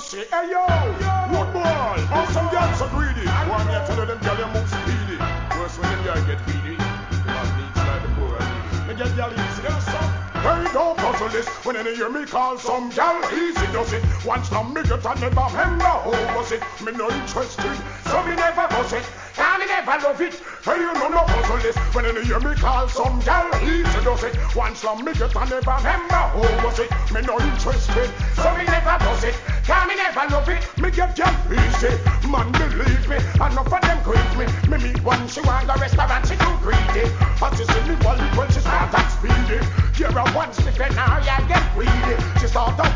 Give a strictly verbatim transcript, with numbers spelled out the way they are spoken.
say, hey yo, good boy, how some girls so greedy? One year tell them girl you move speedy. Worse when them girl get greedy. The man needs like the poor and needy. Me get girl easy, you know some. Hey, don't puzzle this. When you hear me call some girl easy does it. Once time me get and never remember how was it. Me no interested, so me never does it. Can me never love it. Hey, you know no puzzle this. When you hear me call some girl easy does it. Once time me get and never remember how was it. Me no interested, so me never does it. Can me never love it. Me get girl easy.